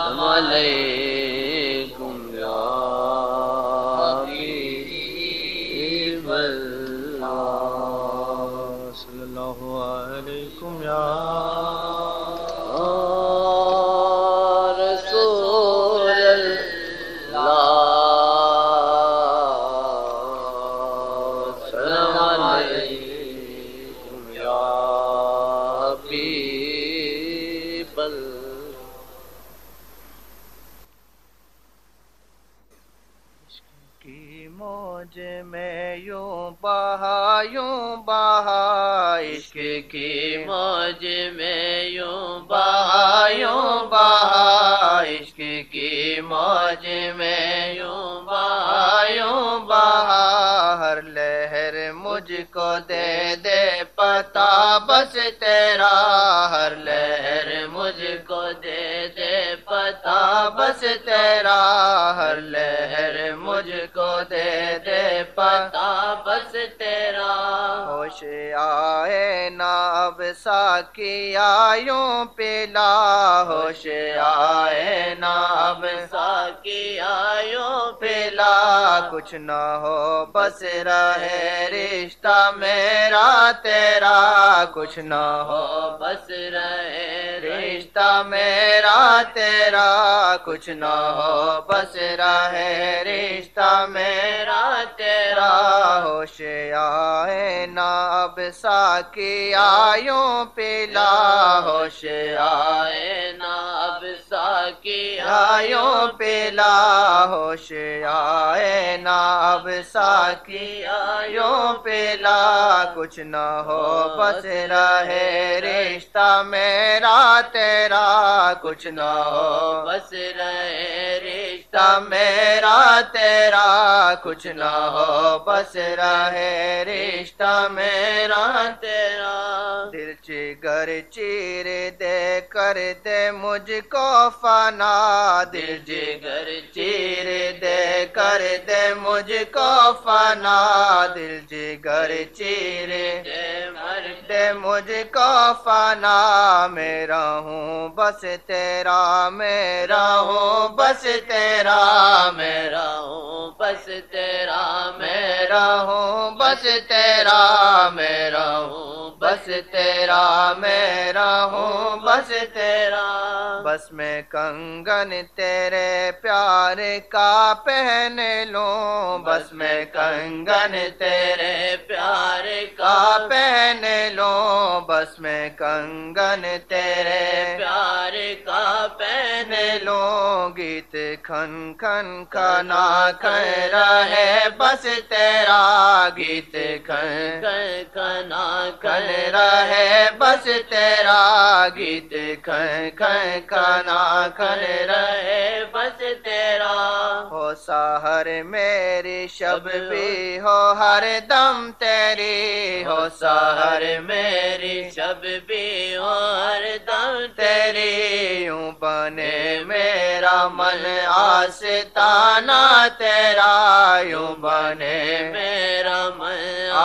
علیکم یا حبیب اللہ صلی اللہ علیکم یا رسول اللہ السلام علیکم یا حبیب اللہ۔ کی موج میں یوں بہا عشق کی موج میں یوں بہا عشق کی موج میں یوں بہا ہر لہر مجھ کو دے دے پتا بس تیرا ہر لہر مجھ کو دے دے پتا بس تیرا ہر لہر مجھ کو دے دے پتا بس تیرا ہوش آئے نا اب ساقیا یوں پلا ہوش آئے نا اب ساقیا یوں پلا کچھ نہ ہو بس رہے رشتہ میرا تیرا کچھ نہ ہو بس رہے رشتہ میرا تیرا کچھ نہ ہو بس رہے رشتہ میرا تیرا ہوش آئے نا اب ساقیا یوں پلا ہوش آئے نا اب ساقیا یوں پلا ہوش آئے نا اب ساقیا یوں پلا کچھ نہ ہو بس رہے رشتہ میرا تیرا کچھ نہ ہو بس رہے رشتہ میرا تیرا کچھ نہ ہو بس رہے رشتہ میرا تیرا دل جگر چیر دے کر دے مجھ کو فنا دل جگر چیر دے کر دے مجھ کو فنا دل جگر چیر دے مر دے مجھ کو فنا میرا ہوں بس تیرا میرا ہوں بس تیرا میرا ہوں بس تیرا میرا ہوں بس تیرا میرا ہوں بس تیرا میرا ہوں بس تیرا بس میں کنگن تیرے پیار کا پہن لوں بس میں کنگن تیرے پیار کا پہن لوں بس میں کنگن تیرے پیار کا پہن لوں گیت کھن کھن کھنا کھن رہے بس تیرا گیت کھن کھن کھنا کھن رہے بس تیرا گیت کھن کھن کھنا کھن رہے بس تیرا ہو سحر میری شب بھی ہو ہر دم تیری ہو سحر میری شب بھی ہو ہر دم تیری یوں بنے میرا من آستانہ تیرا یوں بنے میرا من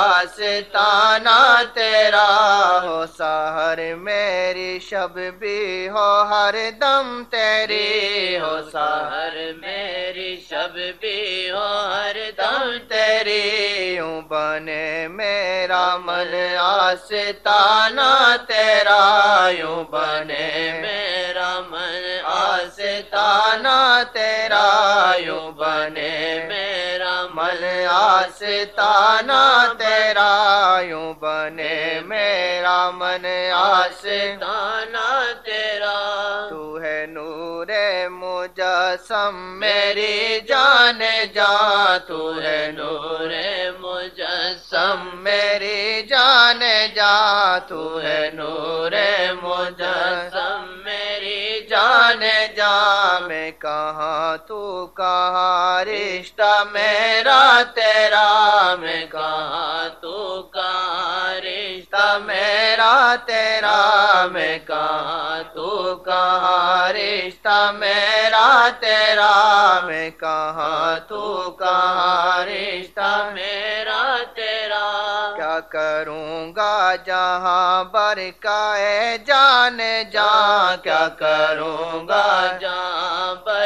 آستانہ تیرا ہو سحر میری شب بھی ہو ہر دم تیری ہو سحر میری شب بھی ہو ہر دم تیری یوں بنے میرا من آستانہ تیرا یوں بنے میرا من آستانہ تیرا یوں بنے میرا من آستانہ تیرا یوں بنے میرا من آستانہ تیرا تو ہے نور مجسم میری جان جان تو ہے نور مجسم میری جان جان تو ہے نور مجسم میری جان جان میں کہاں تو کہاں رشتہ میرا تیرا میں کہاں تو کہاں رشتہ میرا تیرا میں کہاں تو کہاں رشتہ میرا تیرا میں کہاں تو کہاں رشتہ میرا تیرا کیا کروں گا جہاں برکائے جان جان کیا کروں گا جہاں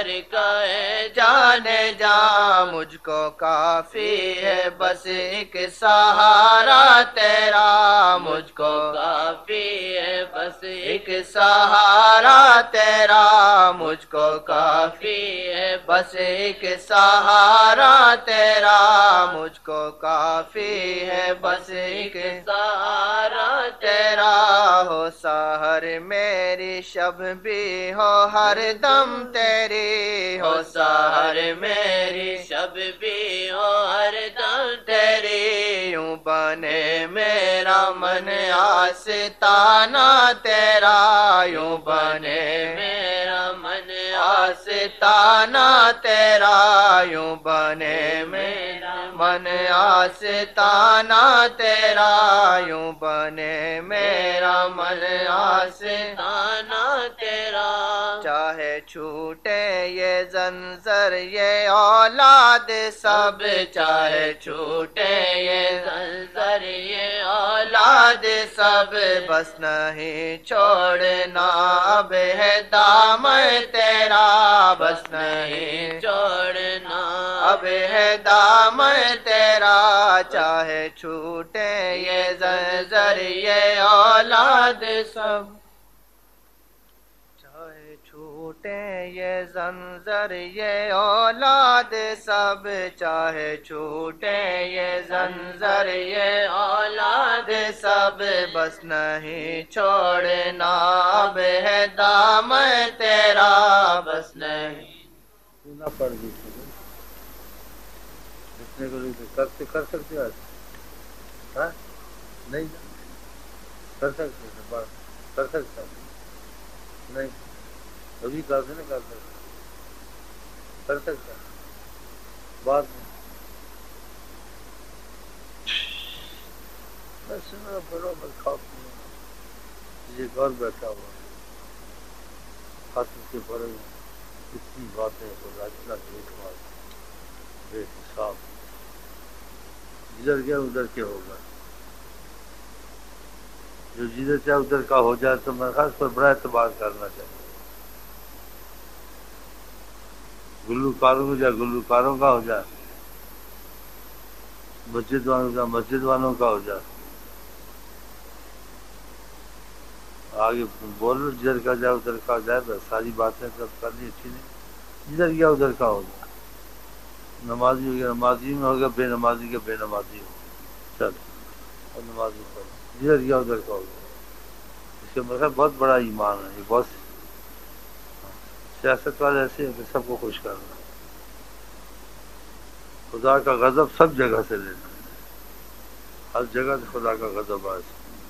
ہر کا ہے جانے جا مجھ کو کافی ہے بس ایک سہارا تیرا مجھ کو کافی ہے بس ایک سہارا تیرا مجھ کو کافی ہے بس ایک سہارا تیرا مجھ کو کافی ہے بس ایک سہارا تیرا ہو سحر میری شب بھی ہو ہر دم تیری ہو سحر میری شب بھی ہو ہر دم تیری یوں بنے میرا من آستانہ تیرا یوں بنے میرا من آستانہ تیرا یوں بنے میرا من آستانہ تیرا یوں بنے میرا من آستانہ تیرا چاہے چھوٹے یہ زنجیر یہ اولاد سب چاہے چھوٹے یہ زنجیر یہ اولاد سب بس نہیں چھوڑنا اب ہے دامن تیرا بس نہیں چھوڑنا اب ہے دامن تیرا چاہے چھوٹے یہ زنجیر یہ اولاد سب چاہے چھوٹے یہ زنجیر یہ اولاد سب چاہے چھوٹے یہ زنجیر یہ اولاد سب بس نہیں چھوڑنا اب ہے دامن تیرا بس نہیں نہ پڑ گئی جتنے کو کر سکتے ہو ہاں نہیں کر سکتے کر سکتا نہیں ابھی کر سے نہیں کر سکتا بعد میں بس بڑا بس خوف یہ گھر بیٹھا ہوا خاص کے بڑے کتنی باتیں اتنا بے حساب جدھر گیا ادھر کے ہوگا جو جدھر چاہے ادھر کا ہو جائے تو میں خاص پر بڑا اعتبار کرنا چاہیے گلوکاروں کا گلوکاروں کا ہو جائے مسجد والوں کا ہو جائے آگے بولو جدھر کا جائے ادھر کا جائے بس ساری باتیں سب کرنی اچھی نہیں جدھر گیا ادھر کا ہو جائے نمازی ہو گیا نمازی میں ہو گیا بے نمازی کا بے نمازی ہو چل اور نمازی پڑھو جدھر گیا ادھر کا ہو گیا اس کے مطلب بہت بڑا ایمان ہے یہ بہت سیاست والے ایسے ہیں کہ سب کو خوش کرنا خدا کا غضب سب جگہ سے لینا ہر جگہ سے خدا کا غضب آئے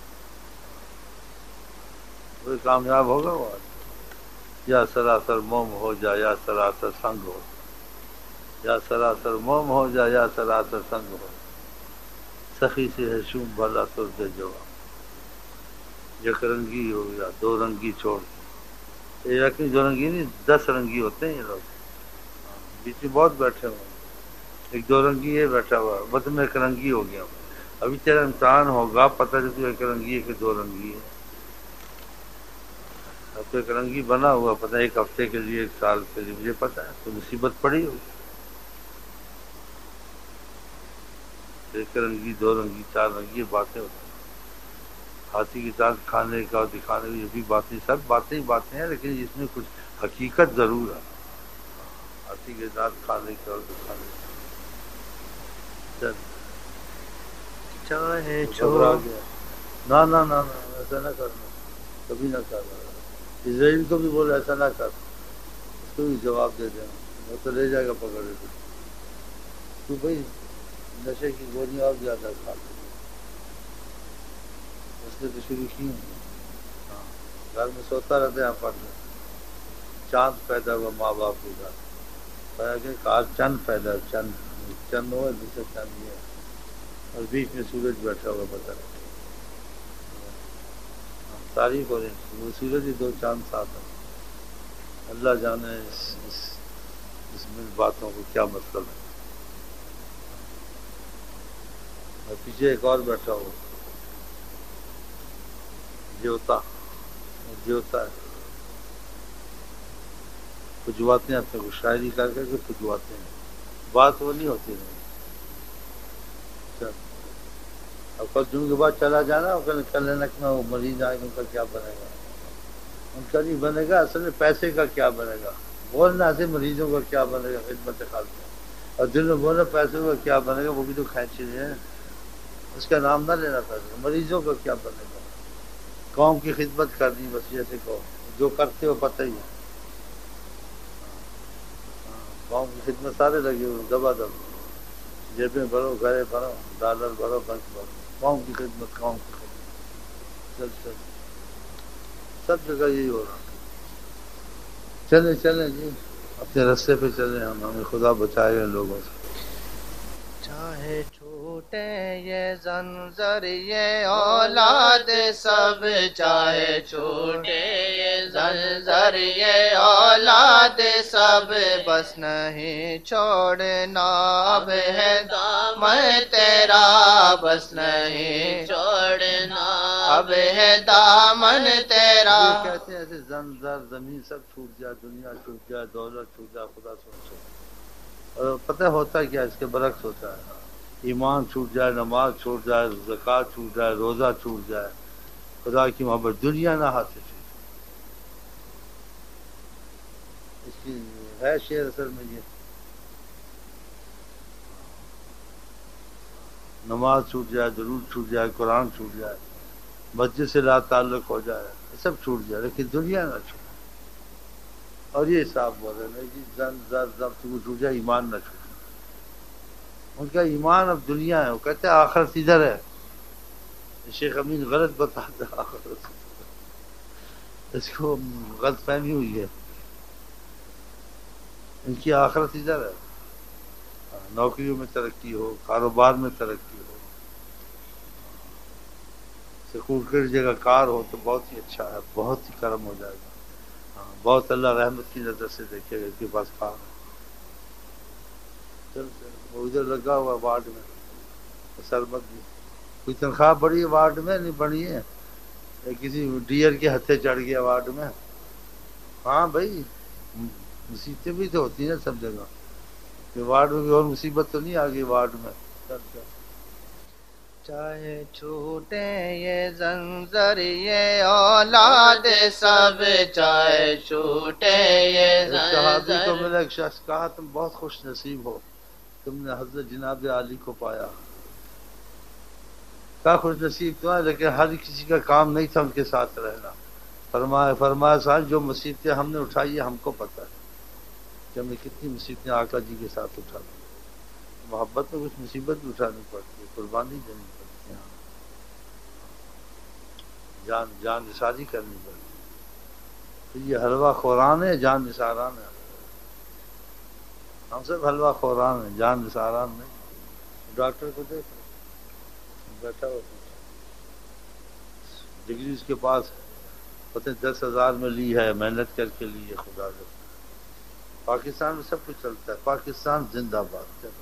کوئی کامیاب ہوگا وہ یا سراسر موم ہو جائے یا سراسر سنگ ہو یا سراسر موم ہو جائے یا سراسر سنگ ہو سخی سے ہے شوم بھلا تو دے جواب یک رنگی ہو یا دو رنگی چھوڑ یہ رکھنی دو رنگی نہیں 10 رنگی ہوتے ہیں یہ لوگ بیچ میں بہت بیٹھے ہوئے ایک دو رنگی یہ بیٹھا ہوا بس میں ایک رنگی ہو گیا ابھی تیرا امتحان ہوگا پتہ چلے تو ایک رنگی ہے کہ دو رنگی ہے اب تو ایک رنگی بنا ہوا پتہ ایک ہفتے کے لیے ایک سال کے لیے مجھے پتہ ہے تو مصیبت پڑی ہوگی ایک رنگی دو رنگی چار رنگی باتیں ہوتی ہیں ہاتھی کی دانت کھانے کا اور دکھانے کا یہ بھی باتیں سب باتیں ہی باتیں ہیں لیکن اس میں کچھ حقیقت ضرور ہے ہاتھی کے دانت کھانے کا اور دکھانے کا چاہے گھبرا گیا نہ ایسا نہ کرنا کبھی نہ کرنا اسرائیل کو بھی بولے ایسا نہ کر اس کو بھی جواب دے دینا وہ تو لے جائے گا پکڑ کے تو بھائی نشے کی گولیاں اور زیادہ کھاتے اس نے تو شروع کی ہاں گھر میں سوتا رہتا ہے پڑھنے چاند پیدا ہوا ماں باپ کے گھر کہا چند پیدا چند ہوا دوسرا چند یہ اور بیچ میں سورج بیٹھا ہوا پتہ نہیں تاریخ ہو رہی وہ سورج ہی دو چاند ساتھ ہیں اللہ جانے اس میں باتوں کو کیا مطلب ہے اور پیچھے ایک اور بیٹھا ہوا جیوتا ہے پجواتے ہیں اپنے کو شاعری کر کے پجواتے ہیں، بات وہ نہیں ہوتی نہیں۔ اب کل جن کے بعد چلا جانا کل میں وہ مریض آئے ان کا کیا بنے گا؟ ان کا نہیں بنے گا، اصل میں پیسے کا کیا بنے گا؟ بولنا سے مریضوں کا کیا بنے گا خدمت خالصہ، اور دل میں بولنا پیسوں کا کیا بنے گا، وہ بھی تو کھینچ رہے ہیں، اس کا نام نہ لینا پیسے، مریضوں کا کیا بنے گا؟ قوم کی خدمت کرنی بس، جیسے قوم جو کرتے ہو پتہ ہی ہے، قوم کی خدمت سارے لگے ہوئے دبا دب، جیبیں بھرو گھرے بھرو ڈالر بھرو بنک بھرو، قوم کی خدمت قوم کی خدمت، چل سب جگہ یہی ہو رہا۔ چلیں جی اپنے رستے پہ چلیں، ہمیں خدا بچائے ان لوگوں سے۔ چاہے چھوٹے یہ زنجر یہ اولاد سب، چاہے چھوٹے یہ زنجر یہ اولاد سب، بس نہیں چھوڑنا اب ہے دامن تیرا، بس نہیں چھوڑنا اب ہے دامن تیرا۔ یہ کہتے ہیں ایسے زنجر زمین سب چھوٹ جائے، دنیا چھوٹ جائے، دولت چھوٹ جائے، خدا سوچو، اور پتہ ہوتا ہے کیا اس کے برعکس ہوتا ہے، ایمان چھوٹ جائے، نماز چھوٹ جائے، زکوٰۃ چھوٹ جائے، روزہ چھوٹ جائے، خدا کی محبت دنیا نہ ہاتھ سے چھوٹ جائے۔ اس کی ہے شعر اصل میں یہ، نماز چھوٹ جائے، درود چھوٹ جائے، قرآن چھوٹ جائے، مسجد سے لا تعلق ہو جائے، یہ سب چھوٹ جائے، لیکن دنیا نہ چھوٹ۔ اور یہ حساب بول رہے ہیں جی زن زر ضبط چھوٹ جائے، ایمان نہ چھوٹے۔ ان کا ایمان اب دنیا ہے، وہ کہتے ہیں آخرت ادھر ہے۔ شیخ امین غلط بتاتا ہے آخرت، اس کو غلط فہمی ہوئی ہے، ان کی آخرت ادھر ہے، نوکریوں میں ترقی ہو، کاروبار میں ترقی ہو، سکول کی جگہ کار ہو تو بہت ہی اچھا ہے، بہت ہی کرم ہو جائے گا، بہت اللہ رحمت کی نظر سے دیکھے گا، اس کے پاس کار ہے۔ چل وہ ادھر لگا ہوا وارڈ میں سربت بھی، کوئی تنخواہ بڑی ہے وارڈ میں نہیں بڑی ہے، کسی ڈیئر کے ہتھے چڑھ گیا وارڈ میں۔ ہاں بھائی مصیبتیں بھی تو ہوتی ہیں سب جگہ، کہ وارڈ میں بھی اور مصیبت تو نہیں آ گئی وارڈ میں۔ چاہے چھوٹے یہ زنجر یہ اولاد سب، چاہے چھوٹے یہ صحابی کو زنجر۔ میرا ایک شخص کہا تم بہت خوش نصیب ہو، تم نے حضرت جناب علی کو پایا۔ کیا خوش نصیب تو ہے، لیکن ہر کسی کا کام نہیں تھا ان کے ساتھ رہنا۔ فرمایا صاحب جو مصیبتیں ہم نے اٹھائی ہیں ہم کو پتہ ہے کہ ہم نے کتنی مصیبتیں آقا جی کے ساتھ اٹھا لی، محبت میں کچھ مصیبت بھی اٹھانی پڑتی ہے، قربانی دینی پڑتی ہے، جان نثاری کرنی پڑتی ہے، تو یہ حلوہ خوران ہے، جان نثاران ہے، ہم سب حلوہ خوران ہیں، جان نثاران نہیں۔ ڈاکٹر کو دیکھ بیٹھا ہوا ڈگری اس کے پاس پتہ 10,000 میں لی ہے، محنت کر کے لی ہے، خدا سے پاکستان میں سب کچھ چلتا ہے، پاکستان زندہ باد۔ چلو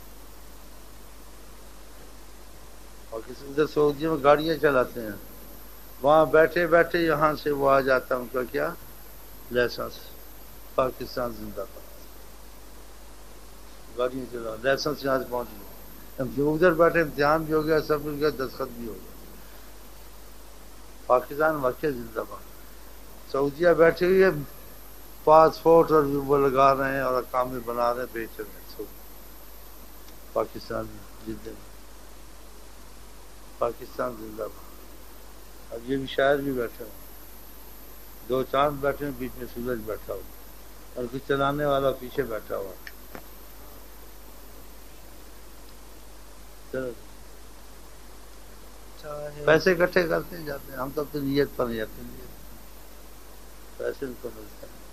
پاکستان ادھر سعودیہ میں گاڑیاں چلاتے ہیں، وہاں بیٹھے بیٹھے یہاں سے وہ آ جاتا ہے ان کا کیا لائسنس، پاکستان زندہ باد، گاڑیاں چلا لائسنس یہاں سے پہنچ گیا، ادھر بیٹھے امتحان بھی ہو گیا، سب مل گیا، دستخط بھی ہو گیا، پاکستان واقعہ زندہ باد۔ سعودیہ بیٹھے ہوئے پاسپورٹ اور وہ لگا رہے ہیں اور اقامے بنا رہے ہیں، بیچ رہے ہیں سعودی، پاکستان زندہ باد، پاکستان زندہ باد۔ اب یہ بھی شاعر بھی بیٹھے ہوں، دو چاند بیٹھے ہیں، بیچ میں سورج بیٹھا ہوا اور کچھ چلانے والا پیچھے بیٹھا ہوا۔ چلو پیسے اکٹھے کرتے جاتے ہیں، ہم تو اپنی نیت پر نہیں جاتے، نیت پیسے ان کو ملتے ہیں۔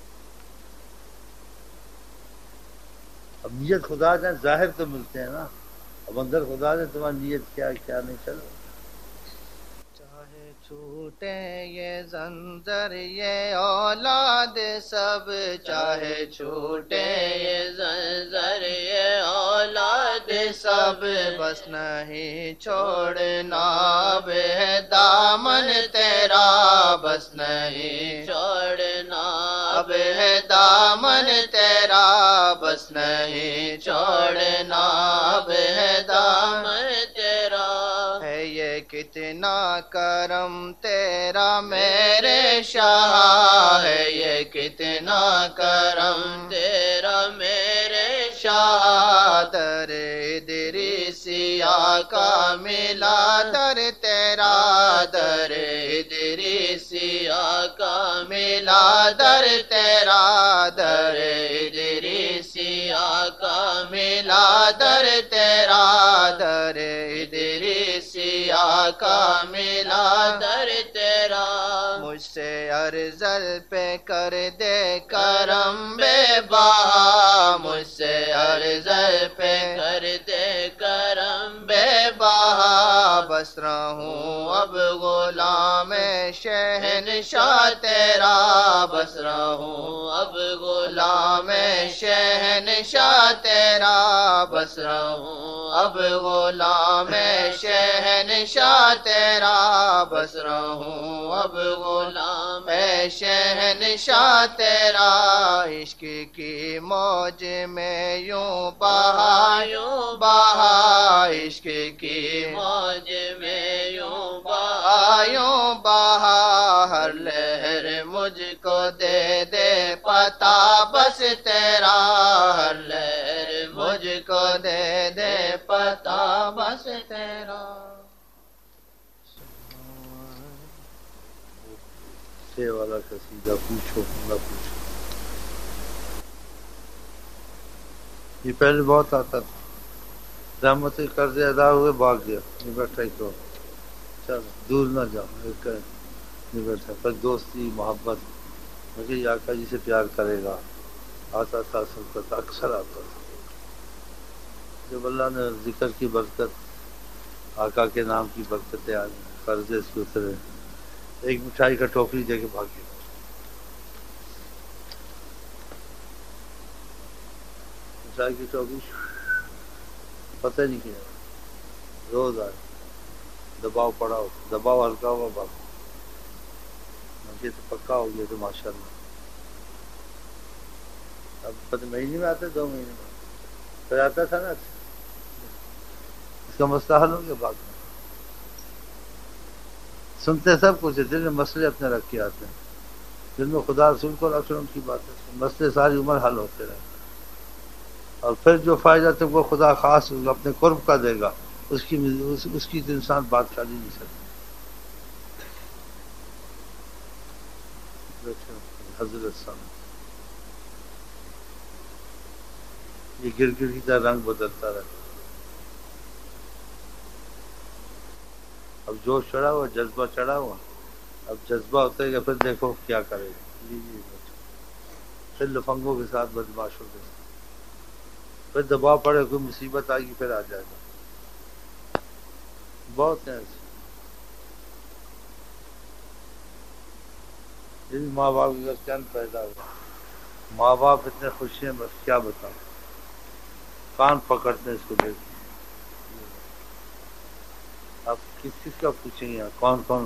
اب نیت خدا جائے ظاہر تو ملتے ہیں نا، اب اندر خدا جائے تمہاری نیت کیا کیا نہیں۔ چلو چاہے چھوٹے یہ زنجر یہ اولاد سب، چاہے چھوٹے یہ زنجر یہ اولاد سب، بس نہیں چھوڑنا اب ہے دامن تیرا، بس نہیں چھوڑنا اب ہے دامن تیرا بس نہیں چھوڑنا اب ہے دامن تیرا ہے یہ کتنا کرم تیرا میرے شاہ ہے یہ کتنا کرم تیرا میرے شاہ در ادریسیا کا ملا در تیرا در ادریسیا کا ملا در تیرا در ادریسیا کا ملا در تیرا در ادریسیا کا ملا در تیرا مجھ سے ارزل پہ کر دے کرم بے بہا مجھ سے ارزل پہ کر دے کرم بے بہا بس رہوں اب غلام شہنشاہ تیرا بس رہوں اب غلام شہنشاہ تیرا بس رہوں اب غلام شہنشاہ تیرا بس رہوں اب غلام شہنشاہ تیرا عشق کی موج میں یوں بہا عشق کی موج میں یوں بہا ہر لہر مجھ کو دے دے پتا بس تیرا ہر لہر مجھ کو دے دے پتا بس تیرا سے والا قصیدہ پوچھو نہ پوچھو یہ پہلے بہت آتا تھا رحمت قرض ادا ہوئے بھاگ گیا یہ بیٹھا ہی تو چل دور نہ جاؤ ایک نہیں بیٹھا پھر دوستی محبت مجھے یہ آقا جی سے پیار کرے گا آتا تھا سب اکثر آتا تھا جب اللہ نے ذکر کی برکت آقا کے نام کی برکتیں آ گئی قرضے سے اترے ایک مٹھائی کا ٹوکری دے کے بھاگ گیا مٹھائی کی ٹوکری پتہ نہیں کیا روز آئے دباؤ پڑا ہو دباؤ ہلکا ہوا بھاگ یہ تو پکا ہو گیا تو ماشاء اللہ اب پتہ مہینے میں آتے 2 مہینے میں پھر آتا تھا نا اس کا مسئلہ حل ہو گیا بھاگ میں سنتے سب کچھ ہے دل میں مسئلے اپنے رکھ کے آتے ہیں دل میں خدا رسول کو رکھ ان کی باتیں مسئلے ساری عمر حل ہوتے رہے اور پھر جو فائدہ تم کو خدا خاص اپنے قرب کا دے گا اس کی تو انسان بات کر ہی نہیں سکتا حضرت صاحب یہ گرگٹ کی طرح رنگ بدلتا رہتا اب جوش چڑھا ہوا جذبہ چڑھا ہوا اب جذبہ ہوتا ہے کہ پھر دیکھو کیا کرے گا پھر لفنگوں کے ساتھ بدماشوں کے ساتھ پھر دباؤ پڑے کوئی مصیبت آئے گی پھر آ جائے گا بہت ہیں ایسے ماں باپ کا چند پیدا ہوا ماں باپ اتنے خوش ہیں بس کیا بتاؤں کان پکڑتے ہیں اس کو دیکھ آپ کس کا پوچھیں گے کون کون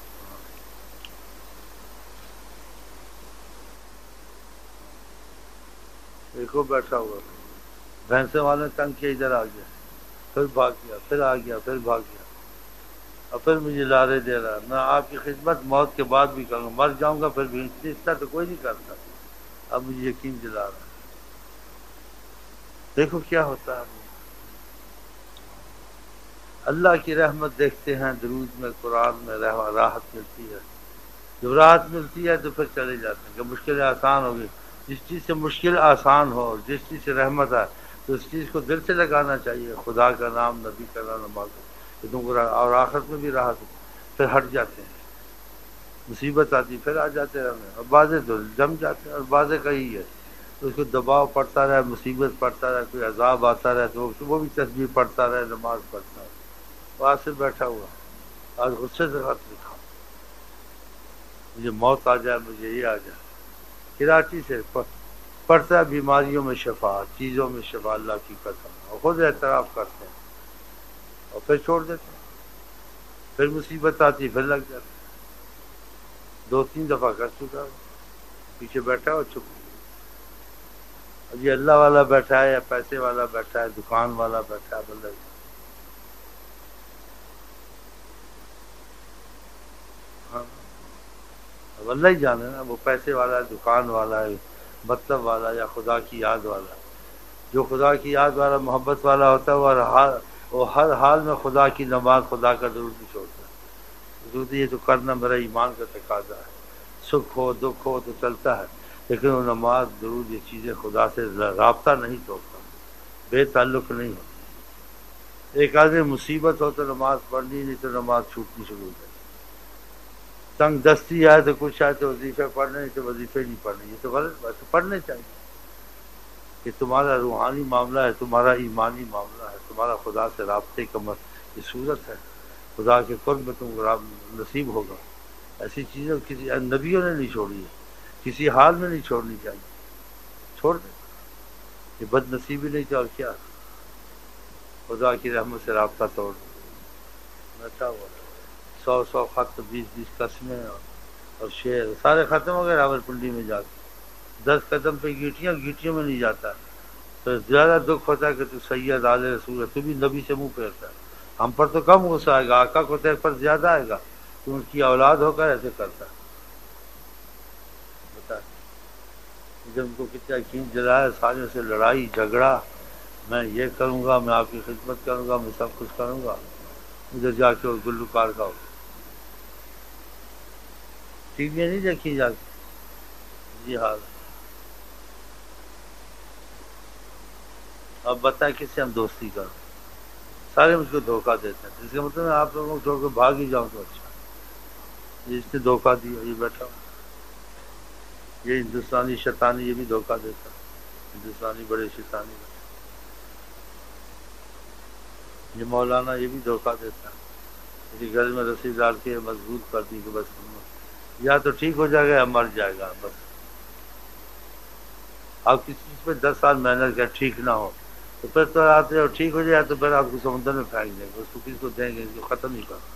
دیکھو بیٹھا ہوا بھینسے والے تنگ کیا ادھر آ گیا پھر بھاگ گیا پھر آ گیا پھر بھاگ گیا اور پھر مجھے لارے دے رہا میں آپ کی خدمت موت کے بعد بھی کروں گا مر جاؤں گا پھر بھی اس طرح تو کوئی نہیں کرتا اب مجھے یقین دلا رہا ہے دیکھو کیا ہوتا ہے اللہ کی رحمت دیکھتے ہیں درود میں قرآن میں راحت ملتی ہے جب راحت ملتی ہے تو پھر چلے جاتے ہیں کہ مشکلیں آسان ہو گئی جس چیز سے مشکل آسان ہو اور جس چیز سے رحمت ہے تو اس چیز کو دل سے لگانا چاہیے خدا کا نام نبی کا نام نماز اور آخرت میں بھی راحت پھر ہٹ جاتے ہیں مصیبت آتی پھر آ جاتے ہیں ہمیں اور بعضیں تو جم جاتے ہیں اور بعضیں کا ہی ہے تو اس کو دباؤ پڑتا رہے مصیبت پڑتا رہے کوئی عذاب آتا رہے تو وہ بھی تسبیح پڑھتا رہے نماز پڑھتا رہے وہاں سے بیٹھا ہوا آج غصے سے خط لکھا مجھے موت آ جائے مجھے یہ آ جائے کراچی سے پڑتا ہے بیماریوں میں شفا چیزوں میں شفا اللہ کی قسم اور خود اعتراف کرتے ہیں اور پھر چھوڑ دیتے ہیں پھر مصیبت آتی پھر لگ جاتے 2-3 دفعہ کر چکا پیچھے بیٹھا ہو چپ. اب یہ اللہ والا بیٹھا ہے یا پیسے والا بیٹھا ہے, دکان والا بیٹھا ہے, بندہ ہاں اب اللہ ہی جانے نا, وہ پیسے والا ہے, دکان والا ہے, مطلب والا یا خدا کی یاد والا. جو خدا کی یاد والا محبت والا ہوتا ہے وہ ہر حال میں خدا کی نماز, خدا کا درود نہیں چھوڑتا. درود یہ تو کرنا میرا ایمان کا تقاضا ہے, سکھ ہو دکھ ہو تو چلتا ہے, لیکن وہ نماز درود یہ چیزیں خدا سے رابطہ نہیں توڑتا, بے تعلق نہیں ہوتا. ایک آدمی مصیبت ہو تو نماز پڑھنی, نہیں تو نماز چھوٹنی شروع ہو جائے. تنگ دستی آئے تو کچھ آئے تو وظیفہ پڑھنے, نہیں تو وظیفے نہیں پڑھنے. یہ تو غلط بات ہے, پڑھنے چاہیے. کہ تمہارا روحانی معاملہ ہے, تمہارا ایمانی معاملہ ہے, تمہارا خدا سے رابطے کا یہ صورت ہے, خدا کے قرب میں تم کو نصیب ہوگا. ایسی چیزیں کسی نبیوں نے نہیں چھوڑی ہے, کسی حال میں نہیں چھوڑنی چاہیے. چھوڑ دیں, یہ بد نصیبی نہیں تو اور کیا, خدا کی رحمت سے رابطہ توڑ دیں. بیٹھا ہوا 100 خط, 20 قسمیں اور شعر سارے ختم ہو گئے راول پنڈی میں جا کے. 10 قدم پہ گیٹیوں میں نہیں جاتا, تو زیادہ دکھ ہوتا ہے کہ تو سید آل رسول ہے, تو بھی نبی سے منہ پھیرتا ہے. ہم پر تو کم غصہ آئے گا, آقا کو تیرے پر زیادہ آئے گا, تو ان کی اولاد ہو کر ایسے کرتا ہے. بتا جب ان کو کتنا یقین جلایا, سالیوں سے لڑائی جھگڑا, میں یہ کروں گا, میں آپ کی خدمت کروں گا, میں سب کچھ کروں گا. ادھر جا کے گلوکار کا ٹی وی نہیں دیکھی جا کے. جی حال. اب بتائیں کس سے ہم دوستی کریں, سارے مجھ کو دھوکہ دیتے ہیں. اس کا مطلب میں آپ لوگوں کو چھوڑ کے بھاگ ہی جاؤں تو اچھا. جس نے دھوکہ دیا یہ بیٹھا ہوں, یہ ہندوستانی شیطانی یہ بھی دھوکہ دیتا, ہندوستانی بڑے شیطانی. یہ مولانا یہ بھی دھوکہ دیتا ہے, میری گھر میں رسی ڈال کے مضبوط کر دی کہ بس یا تو ٹھیک ہو جائے گا یا مر جائے گا. بس آپ کسی چیز پہ 10 سال محنت کر, ٹھیک نہ ہو تو پھر تو آتے اور ٹھیک ہو جائے تو پھر آپ کو سمندر میں پھینک دیں گے, اس کو کسی کو دیں گے, اس کو ختم نہیں کریں.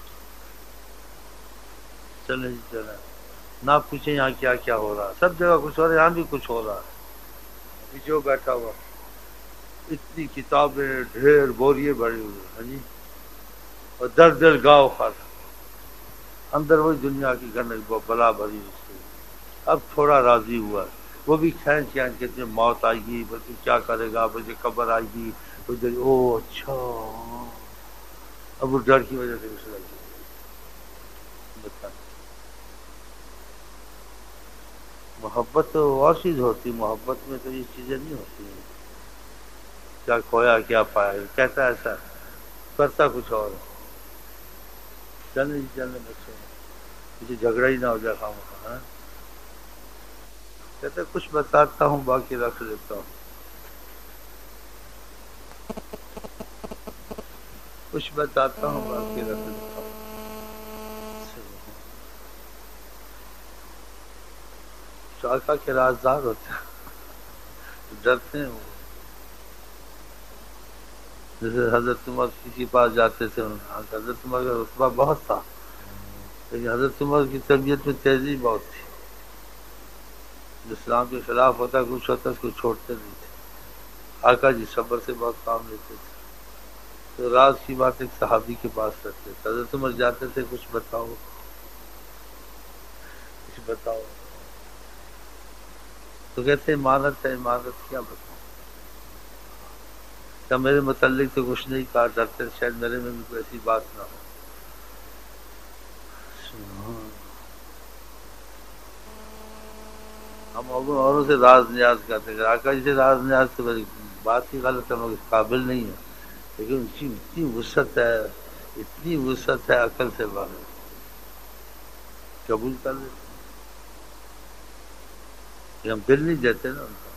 چلیں جی چلیں, نہ پوچھیں یہاں کیا کیا ہو رہا ہے. سب جگہ کچھ ہو رہا ہے, یہاں بھی کچھ ہو رہا ہے. ابھی جو بیٹھا ہوا, اتنی کتابیں ڈھیر بوریے بھری ہوئی ہیں جی, اور دل گاؤ خر اندر وہی دنیا کی گھر بلا بھری ہوئی. اب تھوڑا راضی ہوا ہے, وہ بھی کھینچ کے موت آئے گی, بلکہ کیا کرے گا, بلکہ قبر آئے گی. او اچھا, اب وہ ڈر کی وجہ سے اس لگی. محبت تو اور چیز ہوتی, محبت میں تو یہ چیزیں نہیں ہوتی ہیں. کیا کھویا کیا پایا, کہتا ایسا کرتا کچھ اور. چلنے بچے کسی جھگڑا ہی نہ ہو جائے خام. کہتے کچھ بتاتا ہوں باقی رکھ لیتا ہوں, کچھ بتاتا ہوں باقی رکھ لیتا ہوں. شاخا کے رازدار ہوتے ہیں, ڈرتے ہیں وہ. جیسے حضرت عمر کسی پاس جاتے تھے, حضرت عمر کا رتبہ بہت تھا, لیکن حضرت عمر کی طبیعت میں تیزی بہت تھی. اسلام کے خلاف ہوتا کچھ ہوتا اس کو چھوڑتے نہیں تھے. آقا جی صبر سے بہت کام لیتے تھے. تو راز کی بات ایک صحابی کے پاس رکھتے تھے. حضرت عمر جاتے تھے, کچھ بتاؤ کچھ بتاؤ. تو کہتے امانت ہے, امانت کیا بتاؤں, کیا میرے متعلق تو کچھ نہیں کہا, ڈرتے شاید میرے میں بھی کوئی ایسی بات نہ ہو. ہم اوروں سے راز نیاز کرتے ہیں, آقا جی سے راز نیاز تو بات ہی غلط ہے, اس قابل نہیں ہے. لیکن ان کی اتنی وسعت ہے, اتنی وسعت ہے, عقل سے باہر. قبول کر لیتے, ہم دل نہیں دیتے نا ان کو.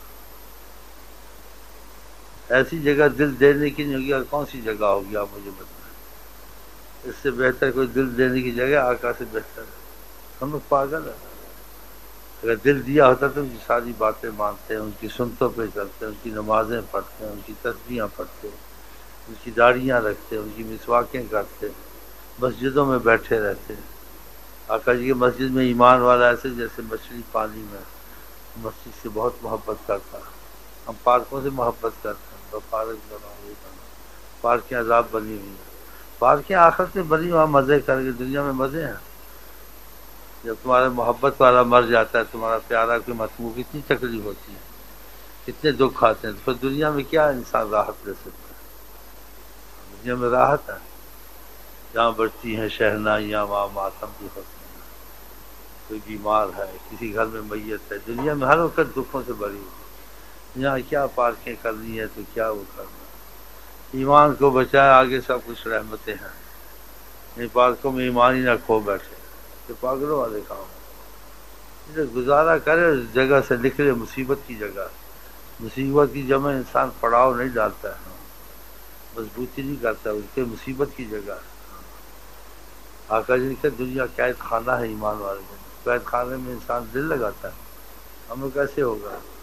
ایسی جگہ دل دینے کی نہیں ہوگی, اور کون سی جگہ ہوگی آپ مجھے بتائیں. اس سے بہتر کوئی دل دینے کی جگہ آقا سے بہتر ہے. ہم لوگ پاگل ہیں. اگر دل دیا ہوتا تو ان کی ساری باتیں مانتے ہیں, ان کی سنتوں پہ چلتے ہیں, ان کی نمازیں پڑھتے ہیں, ان کی تسبیحاں پڑھتے ہیں, ان کی داڑیاں رکھتے ہیں, ان کی مسواکیں کرتے ہیں, مسجدوں میں بیٹھے رہتے ہیں. آقا جی کی مسجد میں ایمان والا ایسے جیسے مچھلی پانی میں, مسجد سے بہت محبت کرتا، ہم پارکوں سے محبت کرتے ہیں، تو پارک بناؤ یہ بناؤ، پارکیں عذاب بنی ہوئی ہیں، پارکیں آخرت میں بنی وہاں مزے کر کے، دنیا میں مزے ہیں۔ جب تمہارا محبت والا مر جاتا ہے، تمہارا پیارا کوئی مطلوب، کتنی تکلیف ہوتی ہے، کتنے دکھ آتے ہیں، پھر دنیا میں کیا انسان راحت لے سکتا ہے؟ دنیا میں راحت ہے جہاں بڑھتی ہیں شہنائیاں وہاں ماتم بھی ہوتے ہیں، کوئی بیمار ہے، کسی گھر میں میت ہے، دنیا میں ہر وقت دکھوں سے بھری ہوئی، یہاں کیا پارکیں کرنی ہے تو کیا وہ کرنا ہے۔ ایمان کو بچائے آگے سب کچھ رحمتیں ہیں، ان پارکوں میں ایمان ہی نہ کھو بیٹھے، یہ پاگلوں والے کام ہیں۔ اسے گزارا کرے اس جگہ سے نکلے مصیبت کی جگہ، مصیبت کی جگہ انسان پڑاؤ نہیں ڈالتا ہے، مضبوطی نہیں کرتا، اس کے مصیبت کی جگہ ہے۔ آقا جی کہ دنیا قید خانہ ہے ایمان والے، قید خانے میں انسان دل لگاتا ہے، ہمیں کیسے ہوگا؟